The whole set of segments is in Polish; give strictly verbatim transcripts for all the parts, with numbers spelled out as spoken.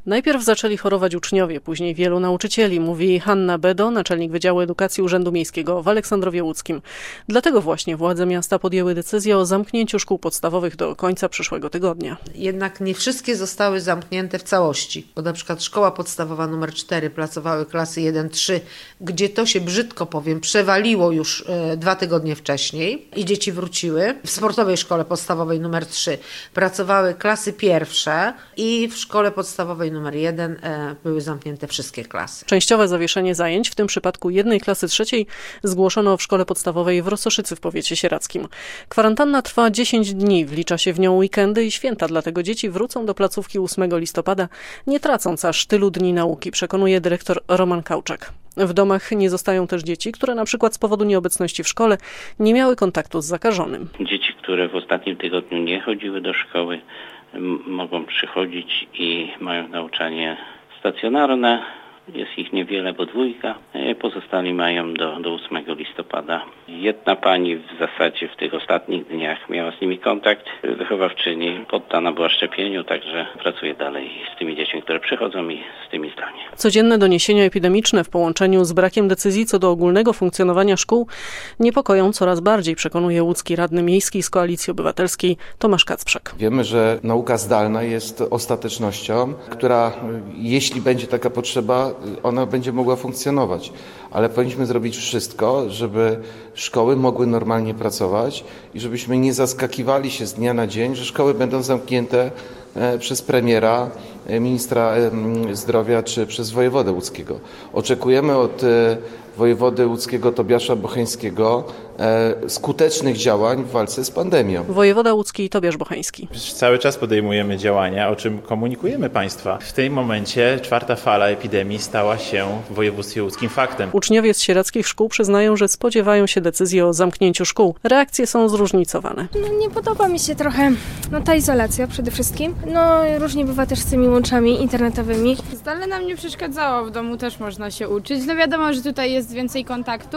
Najpierw zaczęli chorować uczniowie, później wielu nauczycieli, mówi Hanna Bedo, naczelnik Wydziału Edukacji Urzędu Miejskiego w Aleksandrowie Łódzkim. Dlatego właśnie władze miasta podjęły decyzję o zamknięciu szkół podstawowych do końca przyszłego tygodnia. Jednak nie wszystkie zostały zamknięte w całości, bo na przykład szkoła podstawowa numer cztery pracowały klasy jeden trzy, gdzie to się brzydko powiem przewaliło już e, dwa tygodnie wcześniej i dzieci wróciły. W sportowej szkole podstawowej numer trzy pracowały klasy pierwsze i w szkole podstawowej numer jeden e, były zamknięte wszystkie klasy. Częściowe zawieszenie zajęć, w tym przypadku jednej klasy trzeciej, zgłoszono w szkole podstawowej w Rossoszycy w powiecie sieradzkim. Kwarantanna trwa dziesięć dni, wlicza się w nią weekendy i święta, dlatego dzieci wrócą do placówki ósmego listopada, nie tracąc aż tylu dni nauki, przekonuje dyrektor Roman Kauczak. W domach nie zostają też dzieci, które na przykład z powodu nieobecności w szkole nie miały kontaktu z zakażonym. Dzieci, które w ostatnim tygodniu nie chodziły do szkoły, mogą przychodzić i mają nauczanie stacjonarne. Jest ich niewiele, bo dwójka. Pozostali mają do, do ósmego listopada. Jedna pani w zasadzie w tych ostatnich dniach miała z nimi kontakt. Wychowawczyni poddana była szczepieniu, także pracuje dalej z tymi dziećmi, które przychodzą i z tymi zdalnie. Codzienne doniesienia epidemiczne w połączeniu z brakiem decyzji co do ogólnego funkcjonowania szkół niepokoją coraz bardziej, przekonuje łódzki radny miejski z Koalicji Obywatelskiej Tomasz Kacprzak. Wiemy, że nauka zdalna jest ostatecznością, która jeśli będzie taka potrzeba, ona będzie mogła funkcjonować, ale powinniśmy zrobić wszystko, żeby szkoły mogły normalnie pracować i żebyśmy nie zaskakiwali się z dnia na dzień, że szkoły będą zamknięte przez premiera, ministra zdrowia czy przez wojewodę łódzkiego. Oczekujemy od wojewody łódzkiego Tobiasza Bocheńskiego skutecznych działań w walce z pandemią. Wojewoda łódzki Tobiasz Bocheński. Cały czas podejmujemy działania, o czym komunikujemy Państwa. W tym momencie czwarta fala epidemii stała się w województwie łódzkim faktem. Uczniowie z sieradzkich szkół przyznają, że spodziewają się decyzji o zamknięciu szkół. Reakcje są zróżnicowane. No, nie podoba mi się trochę no, ta izolacja przede wszystkim. No różnie bywa też z tymi łączami internetowymi. Zdalne nam nie przeszkadzało, w domu też można się uczyć. No wiadomo, że tutaj jest więcej kontaktu,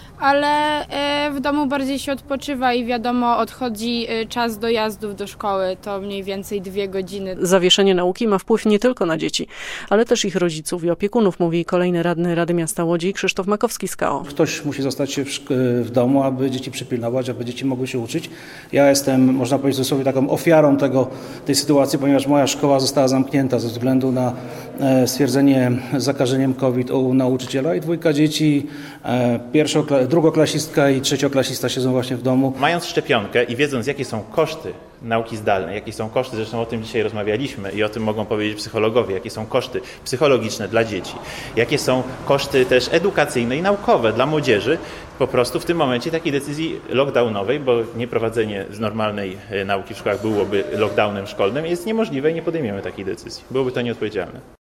ale w domu bardziej się odpoczywa i wiadomo, odchodzi czas dojazdów do szkoły, to mniej więcej dwie godziny. Zawieszenie nauki ma wpływ nie tylko na dzieci, ale też ich rodziców i opiekunów, mówi kolejny radny Rady Miasta Łodzi Krzysztof Makowski z K O. Ktoś musi zostać w, w domu, aby dzieci przypilnować, aby dzieci mogły się uczyć. Ja jestem, można powiedzieć, dosłownie taką ofiarą tego, tej sytuacji, ponieważ moja szkoła została zamknięta ze względu na e, stwierdzenie zakażeniem COVID u nauczyciela i dwójka dzieci, e, pierwszokla- drugoklasistka i trzecioklasista siedzą właśnie w domu. Mając szczepionkę i wiedząc, jakie są koszty nauki zdalnej, jakie są koszty, zresztą o tym dzisiaj rozmawialiśmy i o tym mogą powiedzieć psychologowie, jakie są koszty psychologiczne dla dzieci, jakie są koszty też edukacyjne i naukowe dla młodzieży, po prostu w tym momencie takiej decyzji lockdownowej, bo nieprowadzenie z normalnej nauki w szkołach byłoby lockdownem szkolnym, jest niemożliwe i nie podejmiemy takiej decyzji. Byłoby to nieodpowiedzialne.